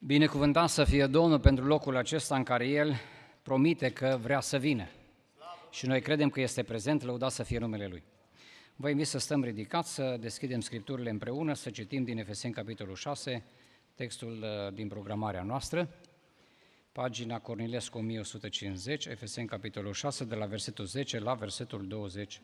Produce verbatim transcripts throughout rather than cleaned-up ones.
Binecuvântat să fie Domnul pentru locul acesta în care El promite că vrea să vină. Și noi credem că este prezent, lăudat să fie numele Lui. Vă invit să stăm ridicați, să deschidem Scripturile împreună, să citim din Efeseni, capitolul șase, textul din programarea noastră, pagina Cornilescu o mie o sută cincizeci, Efeseni, capitolul șase, de la versetul zece la versetul douăzeci.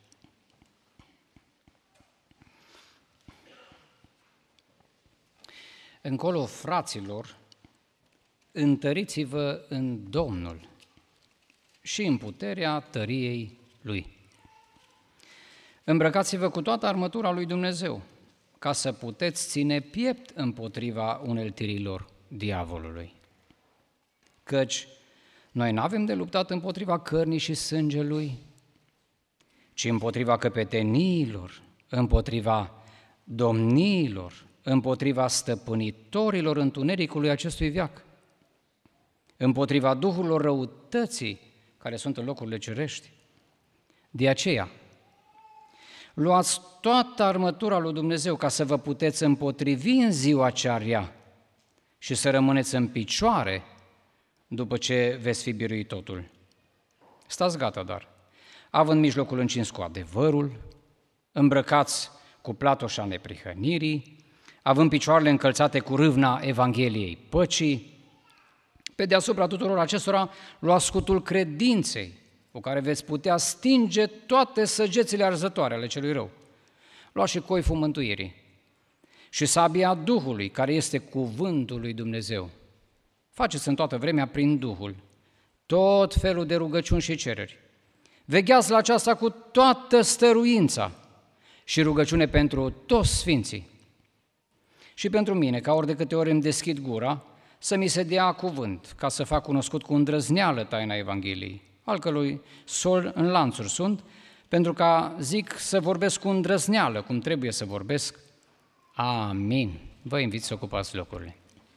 Încolo, fraților, întăriți-vă în Domnul și în puterea tăriei Lui. Îmbrăcați-vă cu toată armătura lui Dumnezeu, ca să puteți ține piept împotriva uneltirilor diavolului. Căci noi nu avem de luptat împotriva cărnii și sângelui, ci împotriva căpeteniilor, împotriva domniilor, împotriva stăpânitorilor întunericului acestui veac, împotriva duhurilor răutății care sunt în locurile cerești. De aceea, luați toată armătura lui Dumnezeu ca să vă puteți împotrivi în ziua cea rea și să rămâneți în picioare după ce veți fi biruit totul. Stați gata, dar, având mijlocul încins cu adevărul, îmbrăcați cu platoșa neprihănirii, având picioarele încălțate cu râvna Evangheliei păcii, pe deasupra tuturor acestora luați scutul credinței, cu care veți putea stinge toate săgețile arzătoare ale celui rău. Luați și coiful mântuirii și sabia Duhului, care este cuvântul lui Dumnezeu. Faceți în toată vremea prin Duhul tot felul de rugăciuni și cereri. Vegheați la aceasta cu toată stăruința și rugăciune pentru toți sfinții. Și pentru mine, ca ori de câte ori îmi deschid gura, să mi se dea cuvânt, ca să fac cunoscut cu îndrăzneală taina Evangheliei, al cărui sol în lanțuri sunt, pentru ca, zic, să vorbesc cu îndrăzneală, cum trebuie să vorbesc. Amin. Vă invit să ocupați locurile.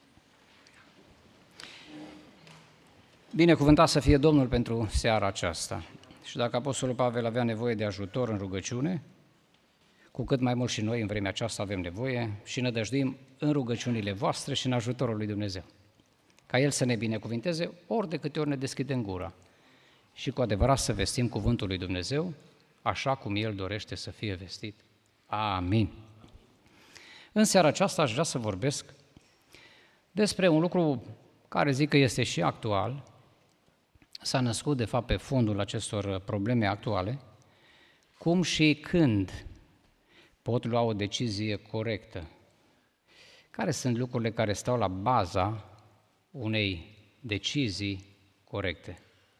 Binecuvântat să fie Domnul pentru seara aceasta. Și dacă Apostolul Pavel avea nevoie de ajutor în rugăciune, cu cât mai mult și noi în vremea aceasta avem nevoie și nădăjduim în rugăciunile voastre și în ajutorul lui Dumnezeu. Ca El să ne binecuvinteze ori de câte ori ne deschidem gura și cu adevărat să vestim cuvântul lui Dumnezeu așa cum El dorește să fie vestit. Amin. În seara aceasta aș vrea să vorbesc despre un lucru care zic că este și actual, s-a născut de fapt pe fondul acestor probleme actuale, cum și când pot lua o decizie corectă. Care sunt lucrurile care stau la baza unei decizii corecte?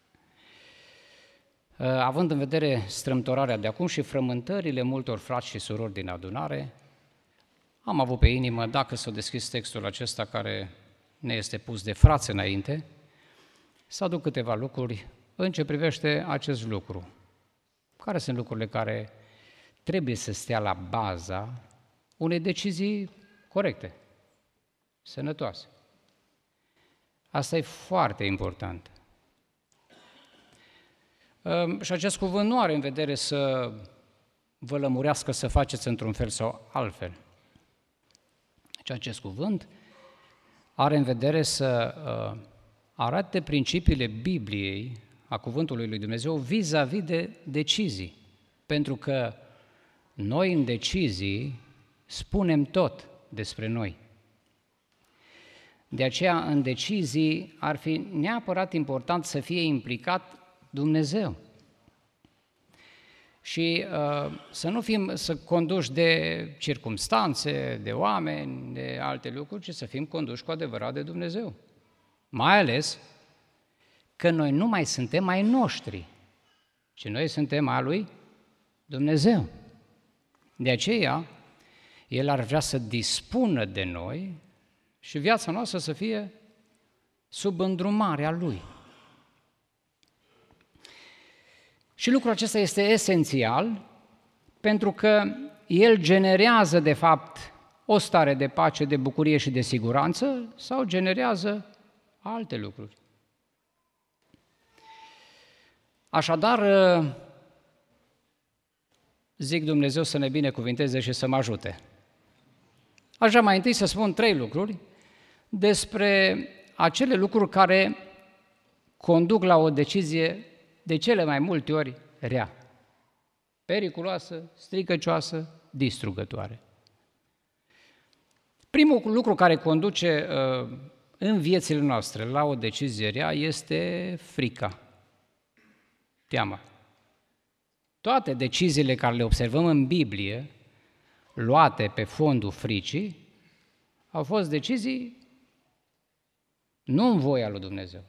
Având în vedere strâmtorarea de acum și frământările multor frați și surori din adunare, am avut pe inimă, dacă s-o deschis textul acesta care ne este pus de frați înainte, să aduc câteva lucruri în ce privește acest lucru. Care sunt lucrurile care trebuie să stea la baza unei decizii corecte, sănătoase. Asta e foarte important. Și acest cuvânt nu are în vedere să vă lămurească să faceți într-un fel sau altfel. Deci acest cuvânt are în vedere să arate principiile Bibliei, a cuvântului lui Dumnezeu, vis-a-vis de decizii. Pentru că noi în decizii spunem tot despre noi. De aceea, în decizii ar fi neapărat important să fie implicat Dumnezeu. Și uh, să nu fim să conduși de circumstanțe, de oameni, de alte lucruri, ci să fim conduși cu adevărat de Dumnezeu. Mai ales că noi nu mai suntem ai noștri, ci noi suntem a lui Dumnezeu. De aceea, El ar vrea să dispună de noi și viața noastră să fie sub îndrumarea Lui. Și lucrul acesta este esențial pentru că El generează, de fapt, o stare de pace, de bucurie și de siguranță sau generează alte lucruri. Așadar, zic Dumnezeu să ne binecuvinteze și să mă ajute. Aș vrea mai întâi să spun trei lucruri despre acele lucruri care conduc la o decizie de cele mai multe ori rea, periculoasă, stricăcioasă, distrugătoare. Primul lucru care conduce uh, în viețile noastre la o decizie rea este frica, teama. Toate deciziile care le observăm în Biblie, luate pe fondul fricii, au fost decizii nu în voia lui Dumnezeu.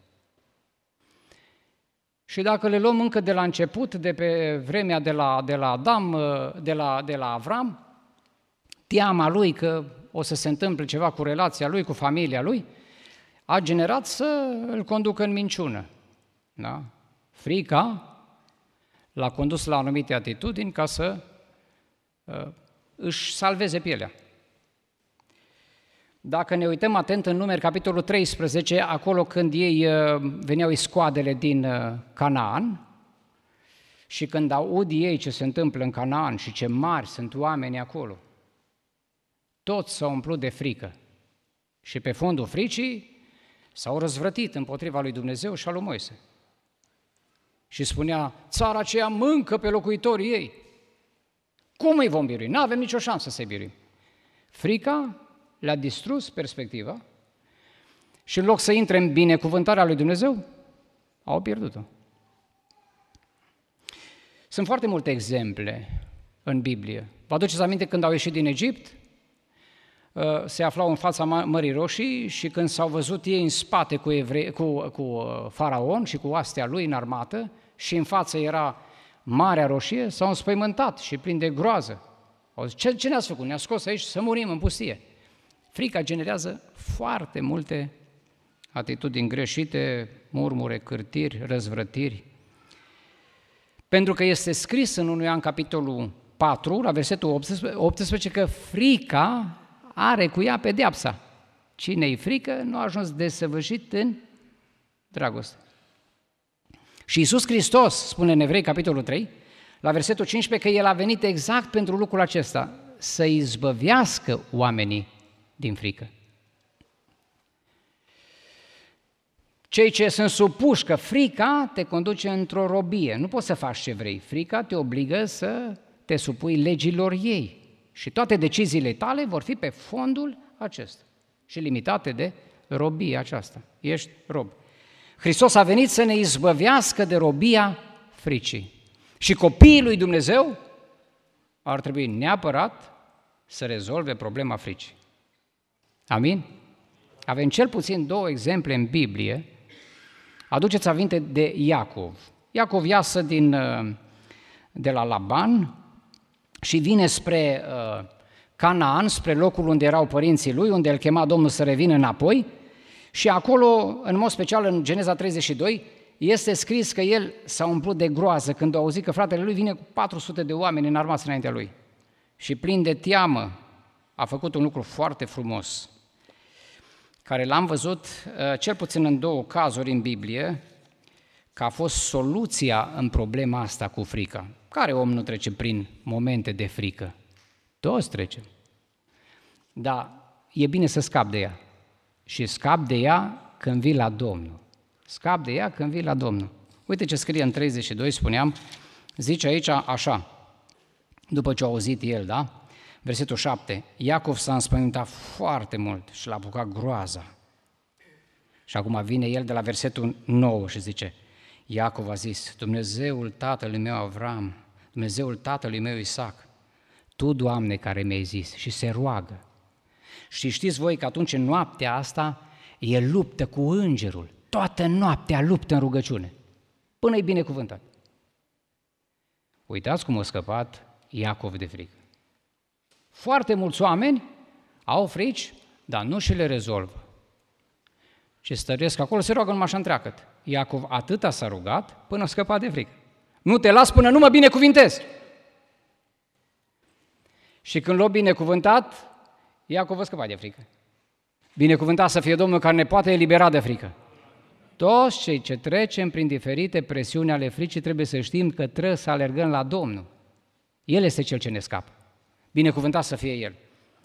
Și dacă le luăm încă de la început, de pe vremea de la, de la Adam, de la, de la Avram, teama lui că o să se întâmple ceva cu relația lui, cu familia lui, a generat să îl conducă în minciună. Da? Frica l-a condus la anumite atitudini ca să uh, își salveze pielea. Dacă ne uităm atent în Numeri, capitolul treisprezece, acolo când ei uh, veneau iscoadele din uh, Canaan și când aud ei ce se întâmplă în Canaan și ce mari sunt oamenii acolo, toți s-au umplut de frică și pe fondul fricii s-au răzvrătit împotriva lui Dumnezeu și a lui Moise. Și spunea, țara aceea mâncă pe locuitorii ei. Cum îi vom birui? N-avem nicio șansă să-i biruim. Frica le-a distrus perspectiva și în loc să intre în binecuvântarea lui Dumnezeu, au pierdut-o. Sunt foarte multe exemple în Biblie. Vă aduceți aminte când au ieșit din Egipt? Se aflau în fața Mării Roșii și când s-au văzut ei în spate cu, evrei, cu, cu faraon și cu oastea lui în armată și în față era Marea Roșie, s-au înspăimântat și plin de groază. Au zis, ce, ce ne-ați făcut? Ne-a scos aici să murim în pustie. Frica generează foarte multe atitudini greșite, murmure, cârtiri, răzvrătiri. Pentru că este scris în unu Ioan capitolul patru, la versetul optsprezece, că frica are cu ea pedeapsa. Cine-i frică nu a ajuns desăvârșit în dragoste. Și Iisus Hristos spune în Evrei, capitolul trei, la versetul cincisprezece, că El a venit exact pentru lucrul acesta, să izbăvească oamenii din frică. Cei ce sunt supuși, că frica te conduce într-o robie, nu poți să faci ce vrei, frica te obligă să te supui legilor ei și toate deciziile tale vor fi pe fondul acesta și limitate de robia aceasta. Ești rob. Hristos a venit să ne izbăvească de robia fricii. Și copiii lui Dumnezeu ar trebui neapărat să rezolve problema fricii. Amin? Avem cel puțin două exemple în Biblie. Aduceți aminte de Iacov. Iacov iasă din, de la Laban și vine spre uh, Canaan, spre locul unde erau părinții lui, unde îl chema Domnul să revină înapoi. Și acolo, în mod special în Geneza treizeci și doi, este scris că el s-a umplut de groază când a auzit că fratele lui vine cu patru sute de oameni înarmați înaintea lui. Și plin de teamă a făcut un lucru foarte frumos, care l-am văzut cel puțin în două cazuri în Biblie, că a fost soluția în problema asta cu frica. Care om nu trece prin momente de frică? Toți trecem. Dar e bine să scapi de ea. Și scap de ea când vii la Domnul. Scap de ea când vii la Domnul. Uite ce scrie în treizeci și doi, spuneam, zice aici așa, după ce a auzit el, da? Versetul șapte, Iacov s-a înspăimântat foarte mult și l-a apucat groaza. Și acum vine el de la versetul nouă și zice, Iacov a zis, Dumnezeul tatălui meu Avram, Dumnezeul tatălui meu Isaac, Tu, Doamne, care mi-ai zis, și se roagă. Și știți voi că atunci, în noaptea asta, el luptă cu îngerul. Toată noaptea luptă în rugăciune, până e binecuvântat. Uitați cum a scăpat Iacov de frică. Foarte mulți oameni au frici, dar nu și le rezolvă. Și stăresc acolo, se roagă numai așa întreagăt. Iacov atâta s-a rugat până a scăpat de frică. Nu te las până nu mă binecuvintez. Și când l-a binecuvântat, Iacov a scăpat de frică. Binecuvântat să fie Domnul care ne poate elibera de frică. Toți cei ce trecem prin diferite presiuni ale fricii trebuie să știm că trebuie să alergăm la Domnul. El este Cel ce ne scapă. Binecuvântat să fie El.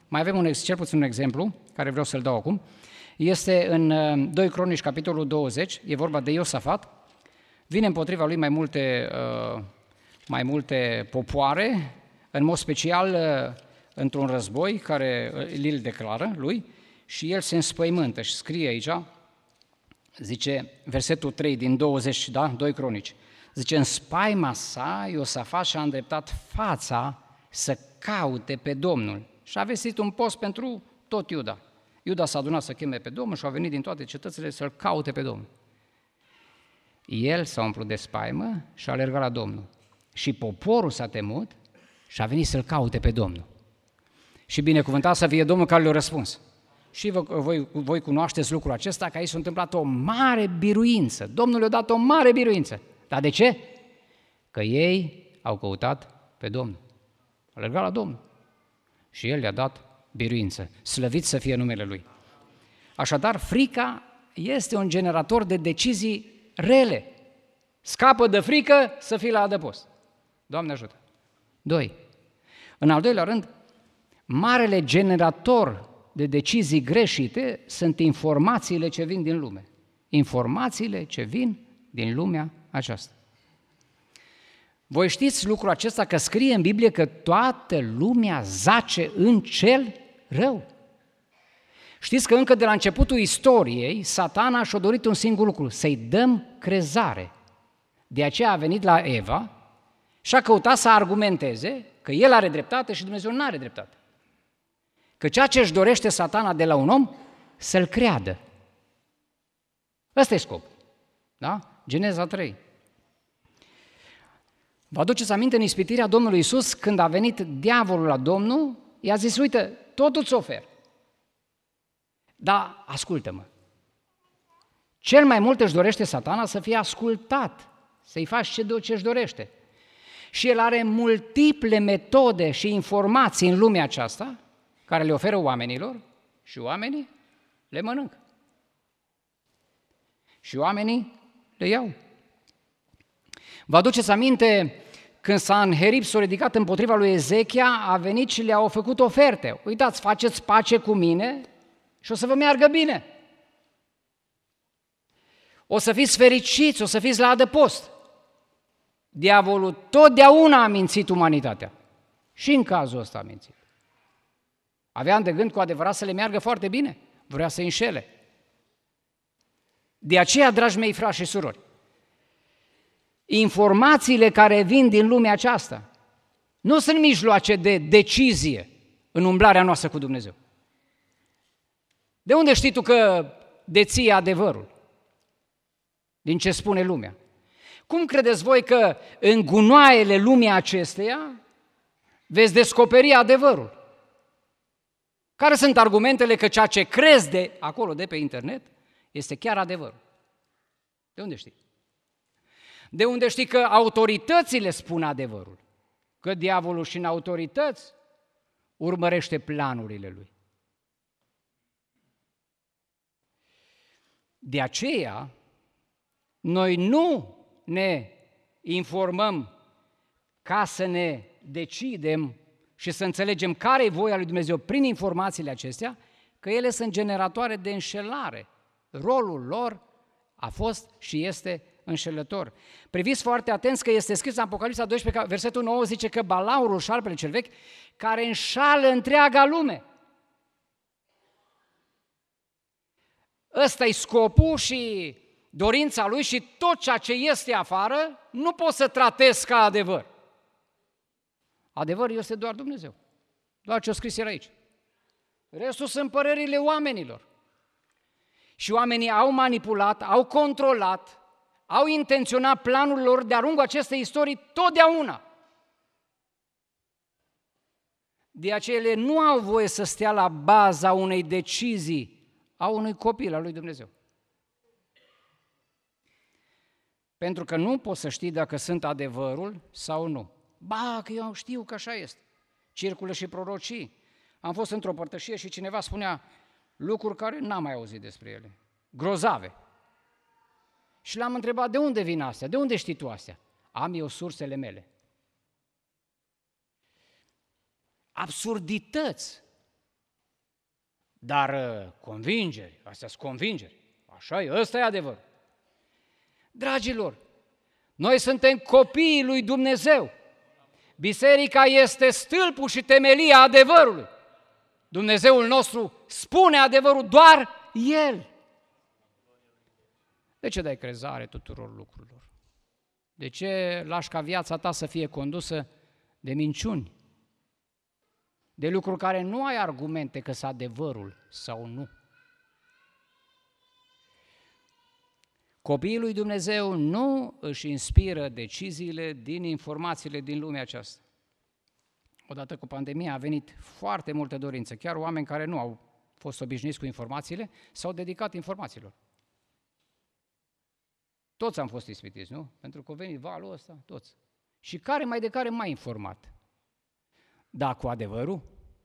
Mai avem un, cel puțin un exemplu, care vreau să-l dau acum. Este în doi Cronici, capitolul douăzeci, e vorba de Iosafat. Vine împotriva lui mai multe, mai multe popoare, în mod special într-un război care îl declară lui, și el se înspăimântă și scrie aici, zice, versetul trei din douăzeci, da, doi Cronici, zice, în spaima sa Iosafat și-a îndreptat fața să caute pe Domnul și a vestit un post pentru tot Iuda. Iuda s-a adunat să cheme pe Domnul și au venit din toate cetățile să-L caute pe Domnul. El s-a umplut de spaimă și a alergat la Domnul. Și poporul s-a temut și a venit să-L caute pe Domnul. Și binecuvântat să fie Domnul care le-a răspuns. Și voi, voi cunoașteți lucrul acesta, că aici s-a întâmplat o mare biruință. Domnul le-a dat o mare biruință. Dar de ce? Că ei au căutat pe Domnul. Au alergat la Domnul. Și El le-a dat biruință. Slăvit să fie numele Lui. Așadar, frica este un generator de decizii rele. Scapă de frică să fii la adăpost. Doamne ajută! Doi. În al doilea rând, marele generator de decizii greșite sunt informațiile ce vin din lume. Informațiile ce vin din lumea aceasta. Voi știți lucrul acesta, că scrie în Biblie că toată lumea zace în cel rău. Știți că încă de la începutul istoriei, Satana și-a dorit un singur lucru, să-i dăm crezare. De aceea a venit la Eva și a căutat să argumenteze că el are dreptate și Dumnezeu nu are dreptate. Că ceea ce își dorește Satana de la un om, să-l creadă. Ăsta e scopul. Da? Geneza trei. Vă aduceți aminte în ispitirea Domnului Iisus, când a venit diavolul la Domnul, i-a zis, uite, totul îți ofer. Dar ascultă-mă, cel mai mult își dorește Satana să fie ascultat, să-i faci ce își dorește. Și el are multiple metode și informații în lumea aceasta, care le oferă oamenilor și oamenii le mănâncă. Și oamenii le iau. Vă aduceți aminte când Sanherib s-a ridicat împotriva lui Ezechia, a venit și le-a făcut oferte. Uitați, faceți pace cu mine și o să vă meargă bine. O să fiți fericiți, o să fiți la adăpost. Diavolul totdeauna a mințit umanitatea. Și în cazul ăsta a mințit. Avea de gând cu adevărat să le meargă foarte bine. Vrea să înșele. De aceea, dragi mei frați și surori, informațiile care vin din lumea aceasta nu sunt mijloace de decizie în umblarea noastră cu Dumnezeu. De unde știi tu că deții adevărul? Din ce spune lumea. Cum credeți voi că în gunoaiele lumii acesteia veți descoperi adevărul? Care sunt argumentele că ceea ce crezi de acolo, de pe internet, este chiar adevărul? De unde știi? De unde știi că autoritățile spun adevărul? Că diavolul și în autorități urmărește planurile lui. De aceea, noi nu ne informăm ca să ne decidem și să înțelegem care e voia lui Dumnezeu prin informațiile acestea, că ele sunt generatoare de înșelare. Rolul lor a fost și este înșelător. Priviți foarte atenți că este scris în Apocalipsa doisprezece, versetul nouă, zice că balaurul, șarpele cel vechi, care înșală întreaga lume. Ăsta e scopul și dorința lui și tot ceea ce este afară nu poți să tratezi ca adevăr. Adevărul este doar Dumnezeu. Doar ce-o scris el aici. Restul sunt părerile oamenilor. Și oamenii au manipulat, au controlat, au intenționat planul lor de-a lungul acestei istorii totdeauna. De aceea ele nu au voie să stea la baza unei decizii a unui copil al lui Dumnezeu. Pentru că nu poți să știi dacă sunt adevărul sau nu. Ba, că eu știu că așa este. Circulă și prorocii. Am fost într-o părtășie și cineva spunea lucruri care n-am mai auzit despre ele. Grozave. Și l-am întrebat, de unde vin astea? De unde știi tu astea? Am eu sursele mele. Absurdități. Dar convingeri, astea sunt convingeri. Așa e, ăsta e adevărul. Dragilor, noi suntem copiii lui Dumnezeu. Biserica este stâlpul și temelia adevărului. Dumnezeul nostru spune adevărul doar El. De ce dai crezare tuturor lucrurilor? De ce lași ca viața ta să fie condusă de minciuni? De lucruri care nu ai argumente că sunt adevărul sau nu. Copiii lui Dumnezeu nu își inspiră deciziile din informațiile din lumea aceasta. Odată cu pandemia a venit foarte multă dorință, chiar oameni care nu au fost obișnuiți cu informațiile s-au dedicat informațiilor. Toți am fost ispitiți, nu? Pentru că a venit valul ăsta, toți. Și care mai de care mai informat? Dar cu adevărul?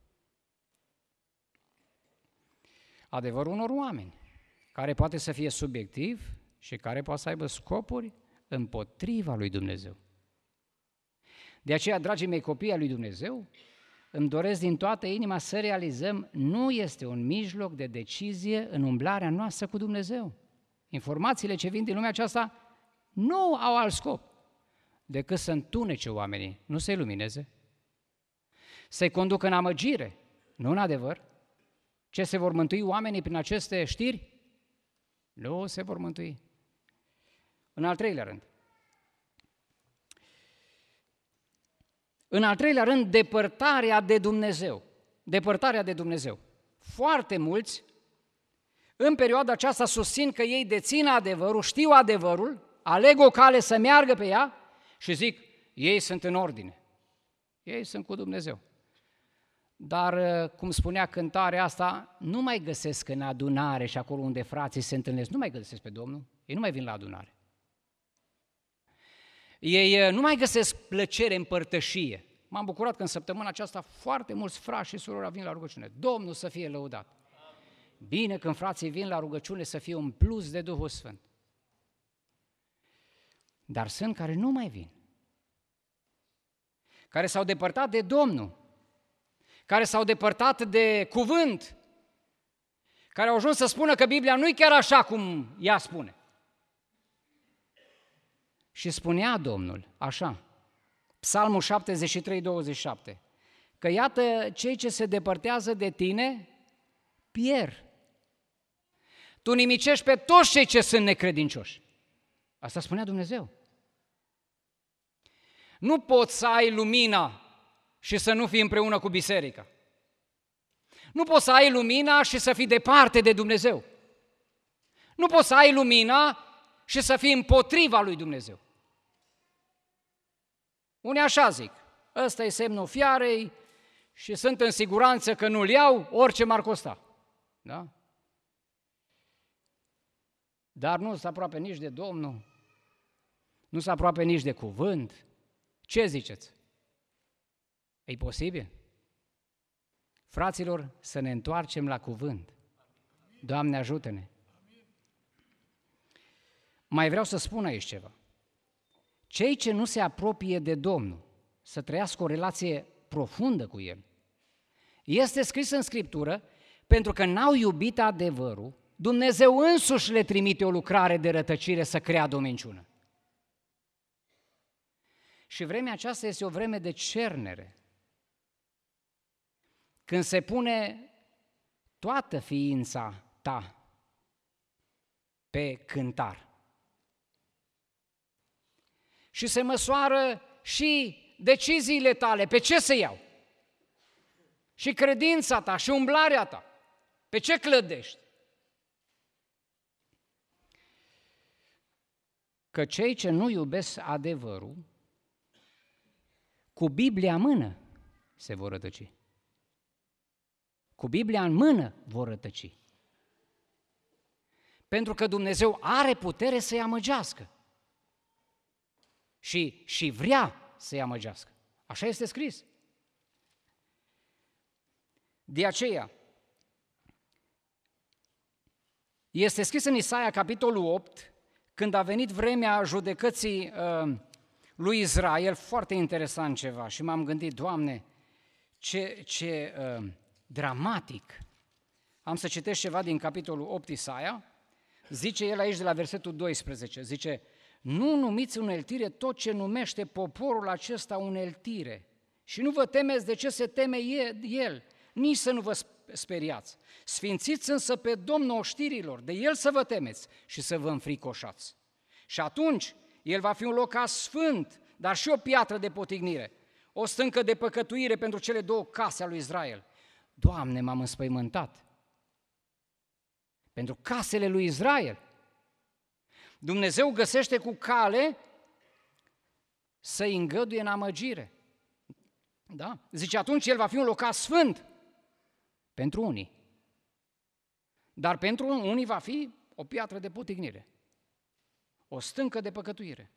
Adevărul unor oameni, care poate să fie subiectiv și care poate să aibă scopuri împotriva lui Dumnezeu. De aceea, dragii mei copii ai lui Dumnezeu, îmi doresc din toată inima să realizăm, nu este un mijloc de decizie în umblarea noastră cu Dumnezeu. Informațiile ce vin din lumea aceasta nu au alt scop decât să întunece oamenii, nu să-i lumineze, să-i conducă în amăgire, nu în adevăr. Ce se vor mântui oamenii prin aceste știri? Nu se vor mântui. În al treilea rând, În al treilea rând, depărtarea de Dumnezeu. Depărtarea de Dumnezeu. Foarte mulți, în perioada aceasta, susțin că ei dețin adevărul, știu adevărul, aleg o cale să meargă pe ea și zic, ei sunt în ordine. Ei sunt cu Dumnezeu. Dar, cum spunea cântarea asta, nu mai găsesc în adunare și acolo unde frații se întâlnesc, nu mai găsesc pe Domnul, ei nu mai vin la adunare. Ei nu mai găsesc plăcere în părtășie. M-am bucurat că în săptămâna aceasta foarte mulți frați și surori vin la rugăciune. Domnul să fie lăudat! Bine când frații vin la rugăciune să fie un plus de Duhul Sfânt. Dar sunt care nu mai vin, care s-au depărtat de Domnul, care s-au depărtat de cuvânt, care au ajuns să spună că Biblia nu e chiar așa cum ea spune. Și spunea Domnul așa, Psalmul șaptezeci și trei, douăzeci și șapte, că iată, cei ce se depărtează de tine pierd. Tu nimicești pe toți cei ce sunt necredincioși. Asta spunea Dumnezeu. Nu poți să ai lumina și să nu fii împreună cu biserica. Nu poți să ai lumina și să fii departe de Dumnezeu. Nu poți să ai lumina și să fii împotriva lui Dumnezeu. Unii așa zic, ăsta e semnul fiarei și sunt în siguranță că nu-l iau, orice m-ar costa. Da? Dar nu se aproape nici de Domnul, nu se aproape nici de cuvânt. Ce ziceți? E posibil? Fraților, să ne întoarcem la cuvânt. Doamne, ajută-ne! Mai vreau să spun aici ceva. Cei ce nu se apropie de Domnul, să trăiască o relație profundă cu El, este scris în Scriptură, pentru că n-au iubit adevărul, Dumnezeu însuși le trimite o lucrare de rătăcire să creadă o minciună. Și vremea aceasta este o vreme de cernere, când se pune toată ființa ta pe cântar. Și se măsoară și deciziile tale, pe ce se iau? Și credința ta, și umblarea ta, pe ce clădești? Că cei ce nu iubesc adevărul, cu Biblia în mână se vor rătăci. Cu Biblia în mână vor rătăci. Pentru că Dumnezeu are putere să-i amăgească. Și, și vrea să-i amăgească. Așa este scris. De aceea, este scris în Isaia, capitolul opt, când a venit vremea judecății uh, lui Israel, foarte interesant ceva, și m-am gândit, Doamne, ce, ce uh, dramatic Am să citesc ceva din capitolul opt Isaia. Zice el aici de la versetul doisprezece, zice: nu numiți uneltire tot ce numește poporul acesta uneltire și nu vă temeți de ce se teme el, nici să nu vă speriați. Sfințiți însă pe Domnul oștirilor, de el să vă temeți și să vă înfricoșați. Și atunci el va fi un loc sfânt, dar și o piatră de potignire, o stâncă de păcătuire pentru cele două case ale lui Israel. Doamne, m-am înspăimântat pentru casele lui Israel. Dumnezeu găsește cu cale să-i îngăduie în amăgire. Da? Zice, atunci el va fi un loc sfânt pentru unii, dar pentru unii va fi o piatră de potignire, o stâncă de păcătuire.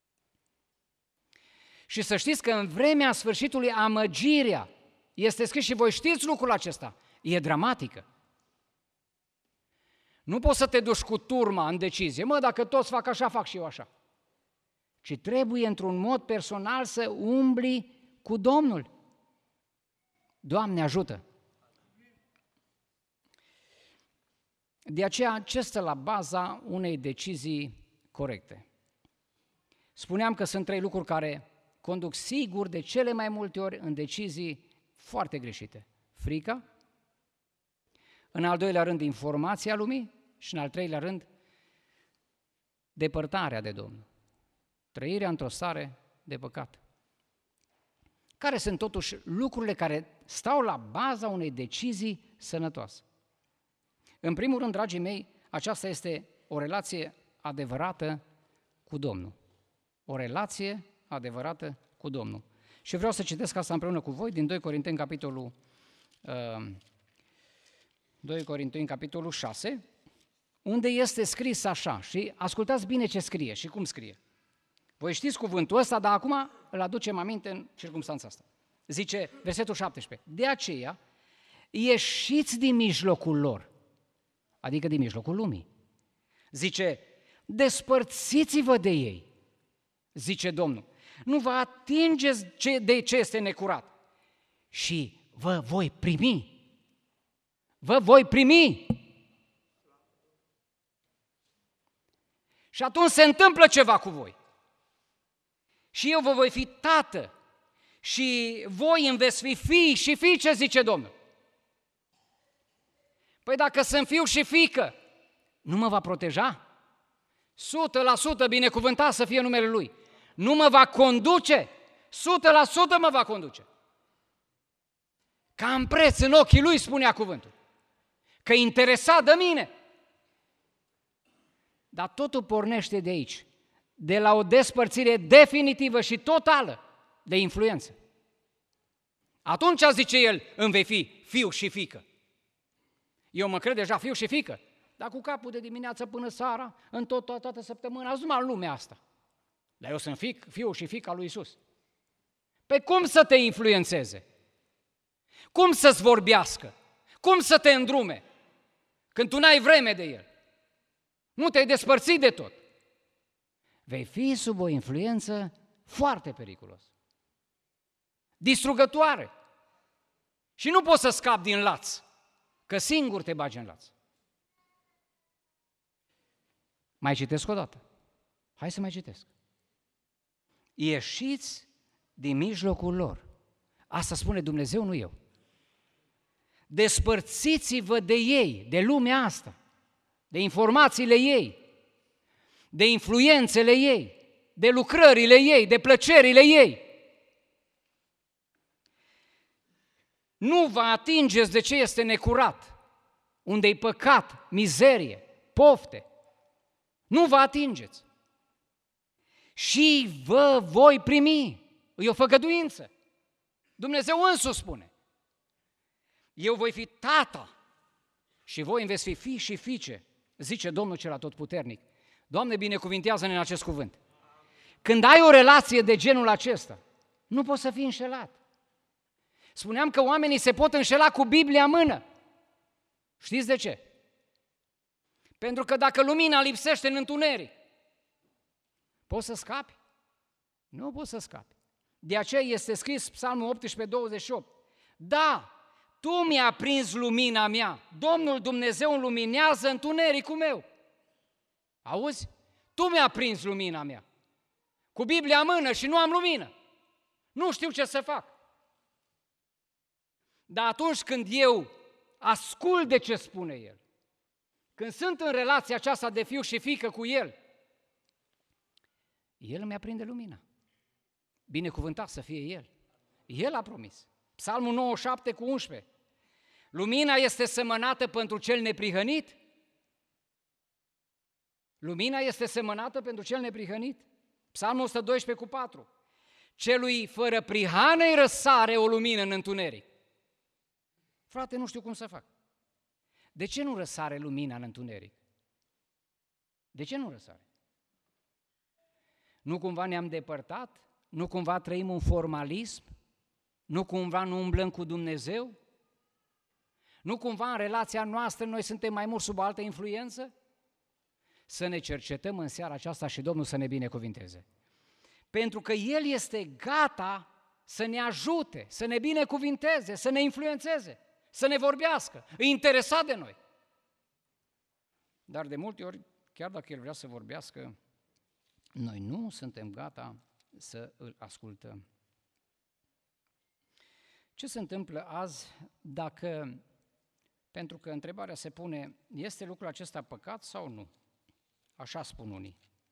Și să știți că în vremea sfârșitului amăgirea, este scris și voi știți lucrul acesta, e dramatică. Nu poți să te duci cu turma în decizie, mă, dacă toți fac așa, fac și eu așa. Ci trebuie într-un mod personal să umbli cu Domnul. Doamne ajută! De aceea, ce stă la baza unei decizii corecte? Spuneam că sunt trei lucruri care conduc sigur de cele mai multe ori în decizii foarte greșite. Frica, în al doilea rând informația lumii și în al treilea rând depărtarea de Domnul, trăirea într-o stare de păcat. Care sunt totuși lucrurile care stau la baza unei decizii sănătoase? În primul rând, dragii mei, aceasta este o relație adevărată cu Domnul. O relație adevărată cu Domnul. Și vreau să citesc asta împreună cu voi din doi Corinteni, capitolul, uh, doi Corinteni, capitolul șase, unde este scris așa, și ascultați bine ce scrie și cum scrie. Voi știți cuvântul ăsta, dar acum îl aducem aminte în circumstanța asta. Zice, versetul șaptesprezece, de aceea ieșiți din mijlocul lor, adică din mijlocul lumii. Zice, despărțiți-vă de ei, zice Domnul, nu vă atingeți de ce este necurat și vă voi primi, vă voi primi. Și atunci se întâmplă ceva cu voi. Și eu vă voi fi tată și voi îmi veți fi fii și fiice, zice Domnul. Păi dacă sunt fiu și fiică, nu mă va proteja? Sută la sută binecuvântat să fie numele Lui. Nu mă va conduce? Sută la sută mă va conduce. Că am preț în ochii Lui, spunea cuvântul. Că e interesat de mine. Dar totul pornește de aici, de la o despărțire definitivă și totală de influență. Atunci, zice el, îmi vei fi fiu și fiică. Eu mă cred deja fiu și fiică, dar cu capul de dimineață până seara, în tot, toată, toată săptămâna, azi numai în lumea asta. Dar eu sunt fic, fiu și fiica lui Iisus. Păi cum să te influențeze? Cum să-ți vorbească? Cum să te îndrume? Când tu n-ai vreme de el. Nu te-ai despărțit de tot. Vei fi sub o influență foarte periculoasă, distrugătoare. Și nu poți să scapi din laț, că singur te bagi în laț. Mai citesc o dată. Hai să mai citesc. Ieșiți din mijlocul lor. Asta spune Dumnezeu, nu eu. Despărțiți-vă de ei, de lumea asta, de informațiile ei, de influențele ei, de lucrările ei, de plăcerile ei. Nu vă atingeți de ce este necurat, unde-i păcat, mizerie, pofte. Nu vă atingeți. Și vă voi primi. E o făgăduință. Dumnezeu însuși spune. Eu voi fi tata și voi îmi veți fi fii și fiice, zice Domnul cel atotputernic. Doamne, binecuvintează-ne în acest cuvânt. Când ai o relație de genul acesta, nu poți să fii înșelat. Spuneam că oamenii se pot înșela cu Biblia în mână. Știți de ce? Pentru că dacă lumina lipsește în întuneric, poți să scapi? Nu poți să scapi. De aceea este scris Psalmul optsprezece, douăzeci și opt. Da, Tu mi-a prins lumina mea, Domnul Dumnezeu luminează întunericul meu. Auzi? Tu mi-a prins lumina mea. Cu Biblia în mână și nu am lumină. Nu știu ce să fac. Dar atunci când eu ascult de ce spune El, când sunt în relația aceasta de fiu și fiică cu El, El îmi aprinde lumina. Binecuvântat să fie El. El a promis. Psalmul nouăzeci și șapte cu unsprezece. Lumina este semănată pentru cel neprihănit? Lumina este semănată pentru cel neprihănit? Psalmul o sută doisprezece cu patru. Celui fără prihană îi răsare o lumină în întuneric. Frate, nu știu cum să fac. De ce nu răsare lumina în întuneric? De ce nu răsare? Nu cumva ne-am depărtat? Nu cumva trăim un formalism? Nu cumva nu umblăm cu Dumnezeu? Nu cumva în relația noastră noi suntem mai mult sub o altă influență? Să ne cercetăm în seara aceasta și Domnul să ne binecuvinteze. Pentru că El este gata să ne ajute, să ne binecuvinteze, să ne influențeze, să ne vorbească, e interesat de noi. Dar de multe ori, chiar dacă El vrea să vorbească, noi nu suntem gata să îl ascultăm. Ce se întâmplă azi dacă, pentru că întrebarea se pune, este lucrul acesta păcat sau nu? Așa spun unii.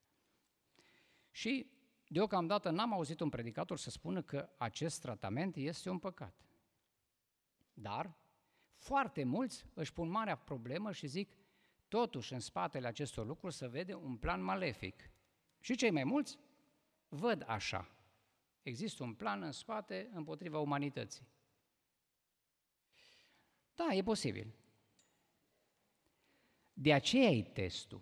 Și deocamdată n-am auzit un predicator să spună că acest tratament este un păcat. Dar foarte mulți își pun marea problemă și zic, totuși în spatele acestor lucruri se vede un plan malefic. Și cei mai mulți văd așa. Există un plan în spate împotriva umanității. Da, e posibil. De aceea e testul.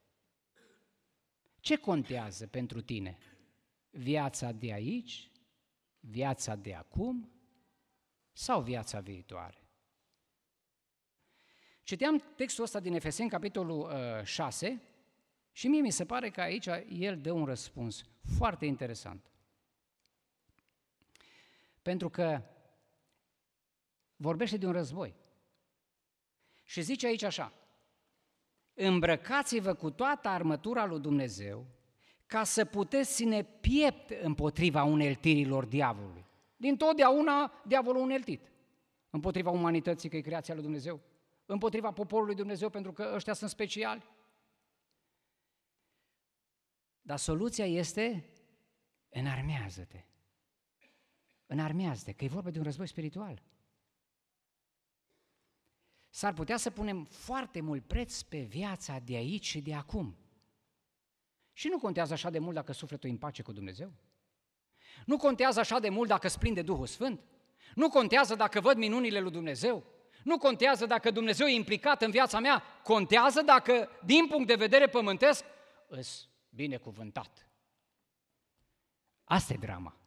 Ce contează pentru tine? Viața de aici, viața de acum sau viața viitoare? Citeam textul ăsta din Efeseni, capitolul uh, șase, și mie mi se pare că aici el dă un răspuns foarte interesant. Pentru că vorbește de un război. Și zice aici așa, îmbrăcați-vă cu toată armătura lui Dumnezeu ca să puteți ține piept împotriva uneltirilor diavolului. Dintotdeauna diavolul uneltit. Împotriva umanității, că e creația lui Dumnezeu. Împotriva poporului Dumnezeu, pentru că ăștia sunt speciali. Dar soluția este, înarmează-te. Înarmează-te, că e vorba de un război spiritual. S-ar putea să punem foarte mult preț pe viața de aici și de acum. Și nu contează așa de mult dacă sufletul e în pace cu Dumnezeu. Nu contează așa de mult dacă splin de Duhul Sfânt. Nu contează dacă văd minunile lui Dumnezeu. Nu contează dacă Dumnezeu e implicat în viața mea. Contează dacă, din punct de vedere pământesc, îs binecuvântat. Asta e drama.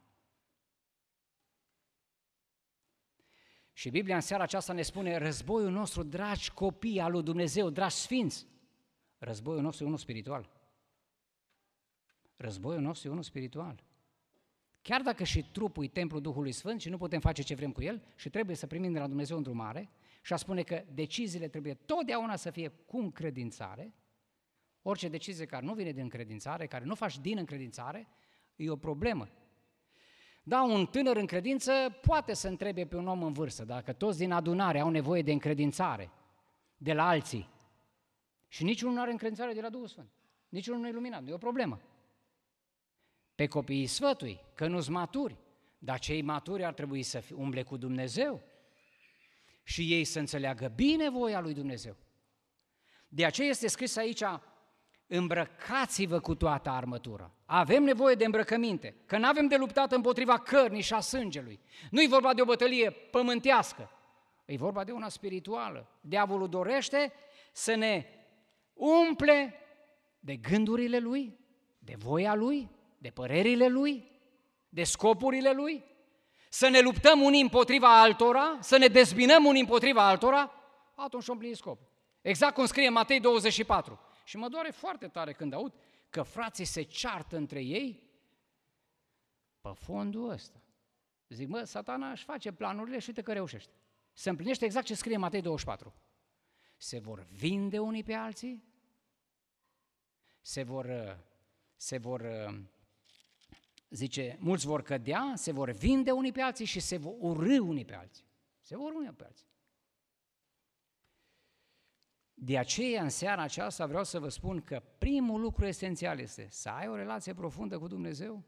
Și Biblia în seara aceasta ne spune, războiul nostru, dragi copii al lui Dumnezeu, dragi sfinți, războiul nostru e unul spiritual. Războiul nostru e unul spiritual. Chiar dacă și trupul e templul Duhului Sfânt și nu putem face ce vrem cu el și trebuie să primim de la Dumnezeu îndrumare și a spune că deciziile trebuie totdeauna să fie cu încredințare, orice decizie care nu vine din încredințare, care nu faci din încredințare, e o problemă. Da, un tânăr în credință poate să întrebe pe un om în vârstă, dacă toți din adunare au nevoie de încredințare de la alții și niciunul nu are încredințare de la Duhul Sfânt, niciunul nu e iluminat, nu e o problemă. Pe copiii sfătui, că nu-s maturi, dar cei maturi ar trebui să umble cu Dumnezeu și ei să înțeleagă bine voia lui Dumnezeu. De aceea este scris aici, îmbrăcați-vă cu toată armătura. Avem nevoie de îmbrăcăminte, că nu avem de luptat împotriva cărnii și a sângelui. Nu e vorba de o bătălie pământească, e vorba de una spirituală. Diavolul dorește să ne umple de gândurile lui, de voia lui, de părerile lui, de scopurile lui, să ne luptăm unii împotriva altora, să ne dezbinăm unii împotriva altora, atunci o împlini scopul. Exact cum scrie în Matei douăzeci și patru. Și mă doare foarte tare când aud că frații se ceartă între ei pe fondul ăsta. Zic, mă, Satana își face planurile și uite că reușește. se împlinește exact ce scrie în Matei douăzeci și patru. Se vor vinde unii pe alții, se vor, se vor, zice, mulți vor cădea, se vor vinde unii pe alții și se vor urî unii pe alții. Se vor urî unii pe alții. De aceea, în seara aceasta, vreau să vă spun că primul lucru esențial este să ai o relație profundă cu Dumnezeu,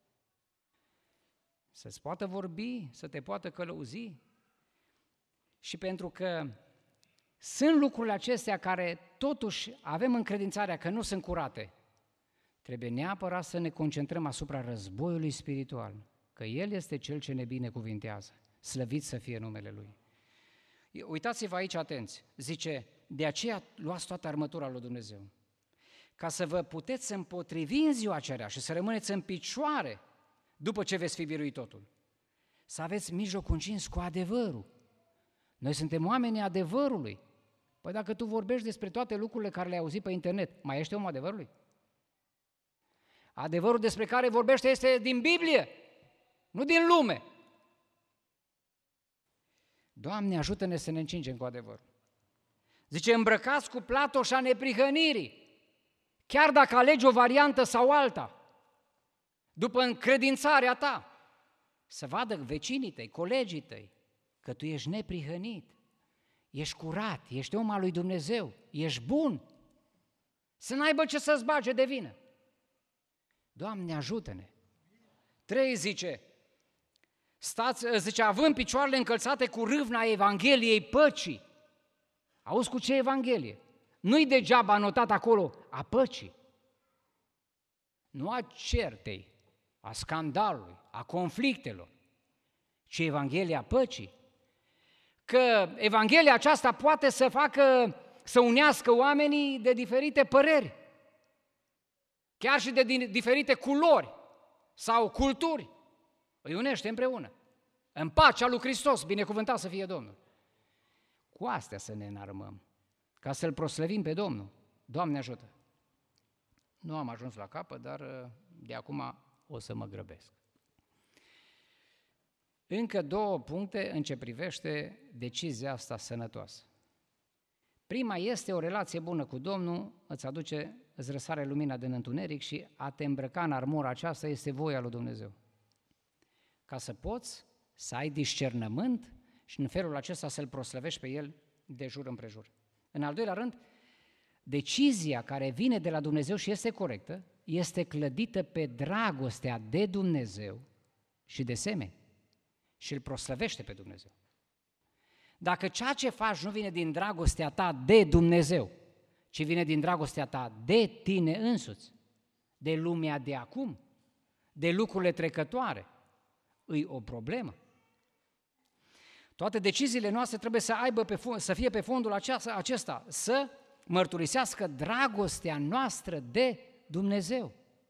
să-ți poată vorbi, să te poată călăuzi. Și pentru că sunt lucrurile acestea care totuși avem încredințarea că nu sunt curate, trebuie neapărat să ne concentrăm asupra războiului spiritual, că El este Cel ce ne binecuvintează, slăvit să fie numele Lui. Uitați-vă aici atenți, zice, de aceea luați toată armătura lui Dumnezeu, ca să vă puteți împotrivi în ziua aceea și să rămâneți în picioare după ce veți fi biruit totul. Să aveți mijlocul încins cu adevărul. Noi suntem oamenii adevărului. Păi dacă tu vorbești despre toate lucrurile care le-ai auzit pe internet, mai ești omul adevărului? Adevărul despre care vorbește este din Biblie, nu din lume. Doamne, ajută-ne să ne încingem cu adevărul. Zice, îmbrăcați cu platoșa neprihănirii, chiar dacă alegi o variantă sau alta, după încredințarea ta, să vadă vecinii tăi, colegii tăi, că tu ești neprihănit, ești curat, ești om al lui Dumnezeu, ești bun, să n-aibă ce să-ți bage de vină. Doamne, ajută-ne! Trei, zice, stați, zice, având picioarele încălțate cu râvna Evangheliei păcii. Auzi cu ce Evanghelie? Nu-i degeaba anotat acolo a păcii, nu a certei, a scandalului, a conflictelor, ci Evanghelia păcii. Că Evanghelia aceasta poate să facă, să unească oamenii de diferite păreri, chiar și de diferite culori sau culturi, îi unește împreună, în pacea lui Hristos, binecuvântat să fie Domnul. Cu astea să ne înarmăm, ca să-L proslăvim pe Domnul. Doamne ajută! Nu am ajuns la capăt, dar de acum o să mă grăbesc. Încă două puncte în ce privește decizia asta sănătoasă. Prima este o relație bună cu Domnul, îți aduce, îți răsare lumina din întuneric și a te îmbrăca în armura aceasta este voia lui Dumnezeu. Ca să poți să ai discernământ și în felul acesta să-L proslăvești pe El de jur împrejur. În al doilea rând, decizia care vine de la Dumnezeu și este corectă, este clădită pe dragostea de Dumnezeu și de semeni și îl proslăvește pe Dumnezeu. Dacă ceea ce faci nu vine din dragostea ta de Dumnezeu, ci vine din dragostea ta de tine însuți, de lumea de acum, de lucrurile trecătoare, îi o problemă. Toate deciziile noastre trebuie să aibă pe fund, să fie pe fondul acesta, să mărturisească dragostea noastră de Dumnezeu.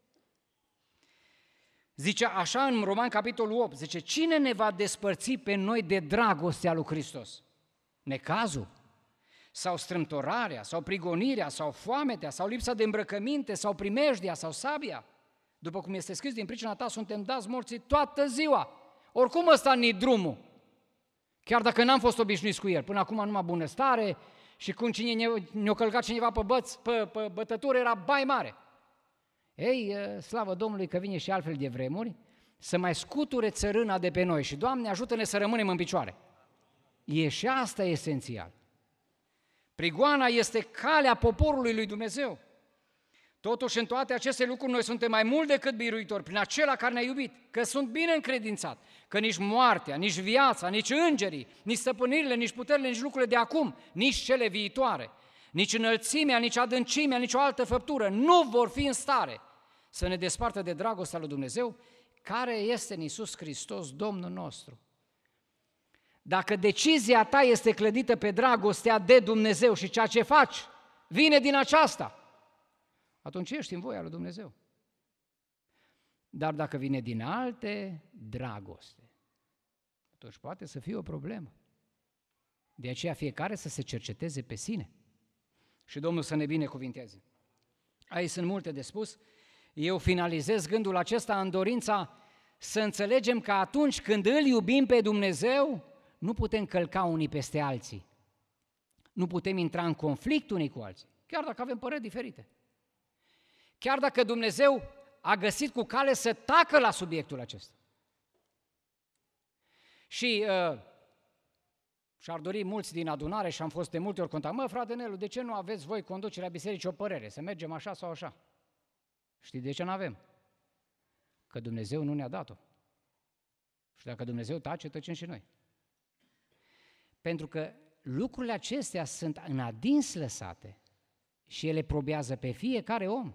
Zice așa în Roman, capitolul opt, zice, cine ne va despărți pe noi de dragostea lui Hristos? Necazul? Sau strâmtorarea? Sau prigonirea? Sau foametea? Sau lipsa de îmbrăcăminte? Sau primejdia? Sau sabia? După cum este scris, din pricina ta suntem dați morții toată ziua. Oricum ăsta ni drumul. Chiar dacă n-am fost obișnuiți cu el, până acum numai bunăstare și când cine ne-a călcat cineva pe, băț, pe, pe bătătură era bai mare. Ei, slavă Domnului că vine și altfel de vremuri, să mai scuture țărâna de pe noi și, Doamne, ajută-ne să rămânem în picioare. E și asta esențial. Prigoana este calea poporului lui Dumnezeu. Totuși, în toate aceste lucruri, noi suntem mai mult decât biruitori prin acela care ne-a iubit, că sunt bine încredințat, că nici moartea, nici viața, nici îngerii, nici stăpânirile, nici puterile, nici lucrurile de acum, nici cele viitoare, nici înălțimea, nici adâncimea, nici o altă făptură nu vor fi în stare să ne despartă de dragostea lui Dumnezeu, care este în Iisus Hristos, Domnul nostru. Dacă decizia ta este clădită pe dragostea de Dumnezeu și ceea ce faci vine din aceasta, atunci ești în voia lui Dumnezeu. Dar dacă vine din alte dragoste, atunci poate să fie o problemă. De aceea fiecare să se cerceteze pe sine și Domnul să ne binecuvinteze. Aici sunt multe de spus. Eu finalizez gândul acesta în dorința să înțelegem că atunci când îl iubim pe Dumnezeu, nu putem călca unii peste alții. Nu putem intra în conflict unii cu alții, chiar dacă avem păreri diferite. Chiar dacă Dumnezeu a găsit cu cale să tacă la subiectul acesta. Și uh, și-ar dori mulți din adunare, și am fost de multe ori contat, mă, frate Nelu, de ce nu aveți voi conducerea bisericii o părere, să mergem așa sau așa? Știi de ce nu avem? Că Dumnezeu nu ne-a dat-o. Și dacă Dumnezeu tace, tăcem și noi. Pentru că lucrurile acestea sunt în adins lăsate și ele probează pe fiecare om.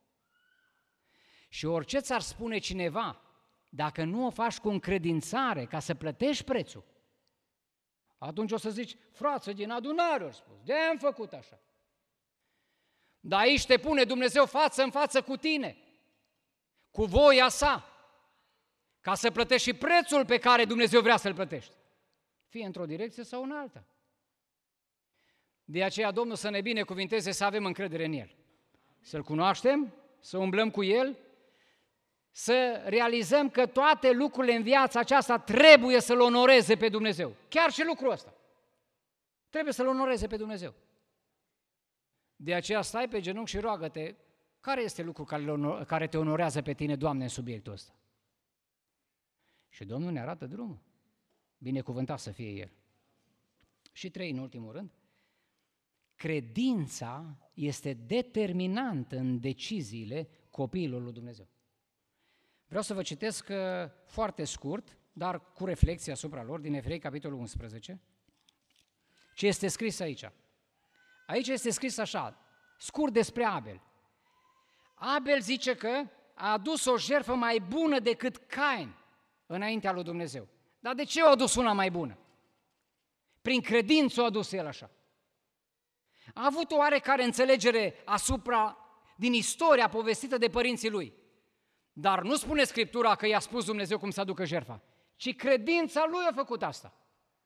Și orice ți-ar spune cineva, dacă nu o faci cu încredințare ca să plătești prețul, atunci o să zici, frață, din adunare, ori spus, de-aia am făcut așa. Dar aici te pune Dumnezeu față în față cu tine, cu voia sa, ca să plătești și prețul pe care Dumnezeu vrea să-l plătești, fie într-o direcție sau în alta. De aceea Domnul să ne binecuvinteze să avem încredere în El, să-L cunoaștem, să umblăm cu El, să realizăm că toate lucrurile în viața aceasta trebuie să-L onoreze pe Dumnezeu. Chiar și lucrul ăsta. Trebuie să-L onoreze pe Dumnezeu. De aceea stai pe genunchi și roagă-te, care este lucrul care te onorează pe tine, Doamne, în subiectul ăsta? Și Domnul ne arată drumul. Binecuvântat să fie El. Și trei, în ultimul rând, credința este determinantă în deciziile copiilor lui Dumnezeu. Vreau să vă citesc foarte scurt, dar cu reflexie asupra lor, din Evrei, capitolul unsprezece, ce este scris aici. Aici este scris așa, scurt despre Abel. Abel zice că a adus o jertfă mai bună decât Cain înaintea lui Dumnezeu. Dar de ce a adus una mai bună? Prin credință a adus el așa. A avut o oarecare înțelegere asupra, din istoria povestită de părinții lui. Dar nu spune Scriptura că i-a spus Dumnezeu cum să aducă jertfa, ci credința lui a făcut asta.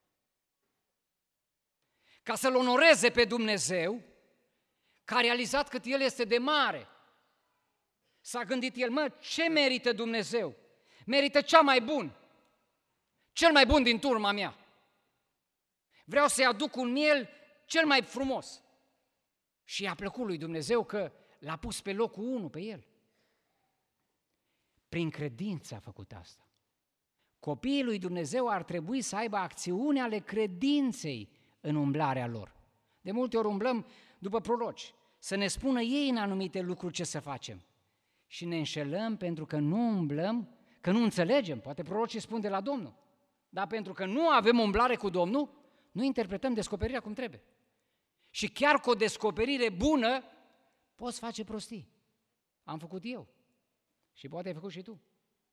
Ca să-L onoreze pe Dumnezeu, că a realizat cât El este de mare. S-a gândit el, mă, ce merită Dumnezeu? Merită cea mai bun, cel mai bun din turma mea. Vreau să-i aduc un miel cel mai frumos. Și i-a plăcut lui Dumnezeu că l-a pus pe locul unu pe el. Prin credință a făcut asta. Copiii lui Dumnezeu ar trebui să aibă acțiuni ale credinței în umblarea lor. De multe ori umblăm după proroci, să ne spună ei în anumite lucruri ce să facem. Și ne înșelăm pentru că nu umblăm, că nu înțelegem, poate prorocii spun de la Domnul, dar pentru că nu avem umblare cu Domnul, nu interpretăm descoperirea cum trebuie. Și chiar cu o descoperire bună, poți face prostii. Am făcut eu. Și poate ai făcut și tu.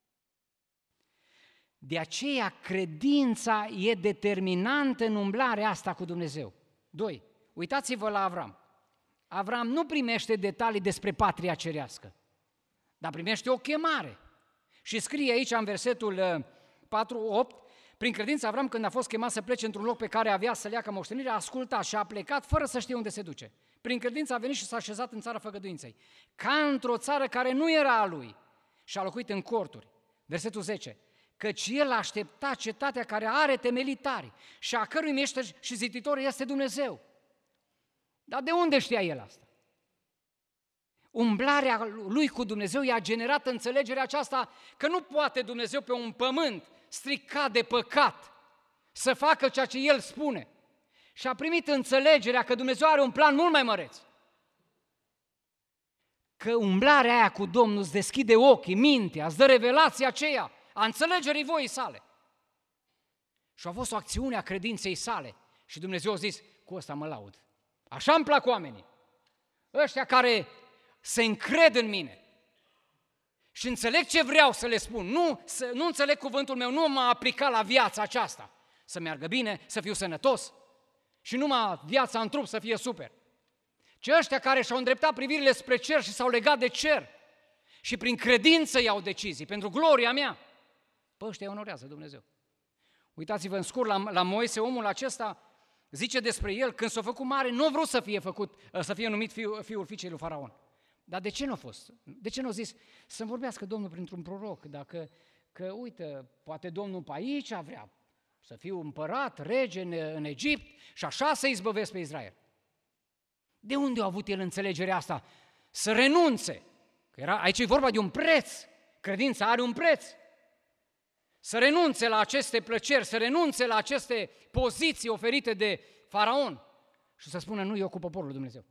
De aceea, credința e determinantă în umblarea asta cu Dumnezeu. Doi, uitați-vă la Avram. Avram nu primește detalii despre patria cerească, dar primește o chemare. Și scrie aici în versetul patru opt, prin credință Avram, când a fost chemat să plece într-un loc pe care avea să leacă moștenirea, a ascultat și a plecat fără să știe unde se duce. Prin credință a venit și s-a așezat în țara făgăduinței, ca într-o țară care nu era a lui, și a locuit în corturi. Versetul zece, căci el aștepta cetatea care are temelii tari și a cărui meșter și ziditor este Dumnezeu. Dar de unde știa el asta? Umblarea lui cu Dumnezeu i-a generat înțelegerea aceasta că nu poate Dumnezeu pe un pământ stricat de păcat să facă ceea ce El spune. Și a primit înțelegerea că Dumnezeu are un plan mult mai măreț. Că umblarea aia cu Domnul îți deschide ochii, mintea, îți dă revelația aceea a înțelegerii voii sale. Și a fost o acțiune a credinței sale. Și Dumnezeu a zis, cu ăsta mă laud. Așa îmi plac oamenii. Ăștia care se încred în mine și înțeleg ce vreau să le spun. Nu, să, nu înțeleg cuvântul meu, nu m-a aplicat la viața aceasta. Să meargă bine, să fiu sănătos și numai viața în trup să fie super. Ci ăștia care și-au îndreptat privirile spre cer și s-au legat de cer și prin credință iau decizii, pentru gloria mea, pe ăștia onorează Dumnezeu. Uitați-vă în scurt la, la Moise, omul acesta zice despre el, când s-a făcut mare, nu a vrut să fie făcut, să fie numit fiul, fiul fiicei lui Faraon. Dar de ce nu a fost? De ce nu a zis să-mi vorbească Domnul printr-un proroc? Dacă, că uite, poate Domnul pe aici vrea să fiu împărat, rege în, în Egipt și așa să izbăvesc pe Israel. De unde a avut el înțelegerea asta? Să renunțe. Că era, aici e vorba de un preț. Credința are un preț. Să renunțe la aceste plăceri, să renunțe la aceste poziții oferite de Faraon și să spună, nu, eu cu poporul lui Dumnezeu.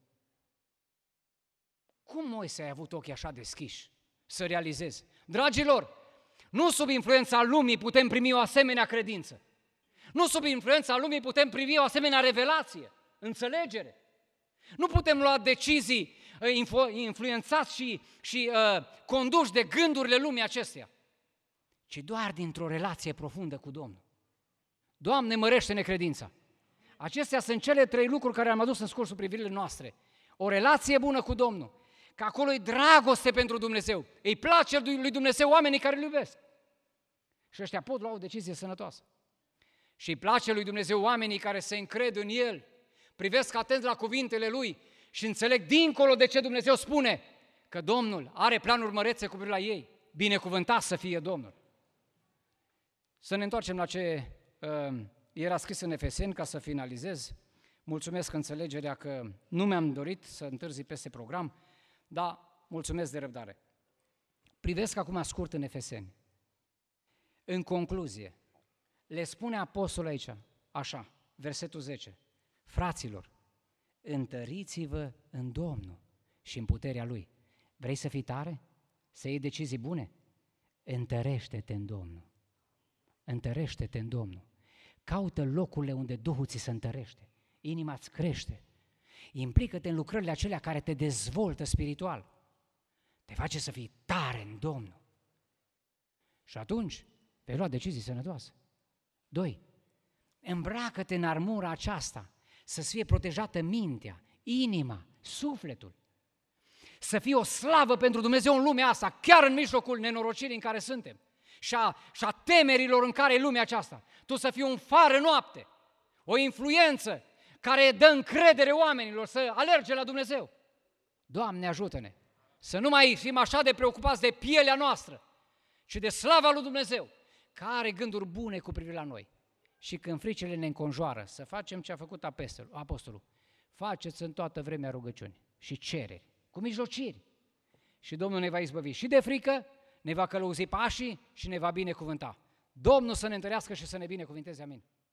Cum Moise a avut ochii așa deschiși să realizeze? Dragilor, nu sub influența lumii putem primi o asemenea credință. Nu sub influența lumii putem primi o asemenea revelație, înțelegere. Nu putem lua decizii influențați și, și uh, conduși de gândurile lumii acesteia, ci doar dintr-o relație profundă cu Domnul. Doamne, mărește-ne credința. Acestea sunt cele trei lucruri care am adus în scursul privirile noastre. O relație bună cu Domnul, că acolo e dragoste pentru Dumnezeu, îi place lui Dumnezeu oamenii care îl iubesc. Și ăștia pot lua o decizie sănătoasă. Și îi place lui Dumnezeu oamenii care se încred în El, privesc atent la cuvintele Lui și înțeleg dincolo de ce Dumnezeu spune, că Domnul are planuri mărețe cu privire la ei. Binecuvântat să fie Domnul. Să ne întoarcem la ce uh, era scris în Efeseni, ca să finalizez. Mulțumesc înțelegerea că nu mi-am dorit să întârzi peste program, dar mulțumesc de răbdare. Privesc acum scurt în Efeseni. În concluzie, le spune apostolul aici, așa, versetul zece, fraților, întăriți-vă în Domnul și în puterea Lui. Vrei să fii tare? Să iei decizii bune? Întărește-te în Domnul. Întărește-te în Domnul. Caută locurile unde Duhul ți se întărește. Inima îți crește. Implică-te în lucrările acelea care te dezvoltă spiritual. Te face să fii tare în Domnul. Și atunci vei lua decizii sănătoase. Doi, îmbracă-te în armura aceasta, să-ți fie protejată mintea, inima, sufletul. Să fie o slavă pentru Dumnezeu în lumea asta, chiar în mijlocul nenorocirii în care suntem și a, și a temerilor în care e lumea aceasta. Tu să fii un far în noapte, o influență care dă încredere oamenilor să alerge la Dumnezeu. Doamne, ajută-ne să nu mai fim așa de preocupați de pielea noastră, ci de slava lui Dumnezeu, care are gânduri bune cu privire la noi. Și când fricile ne înconjoară, să facem ce a făcut apostolul. Faceți în toată vremea rugăciuni și cereri, cu mijlociri. Și Domnul ne va izbăvi și de frică, ne va călăuzi pașii și ne va binecuvânta. Domnul să ne întărească și să ne binecuvinteze, amin.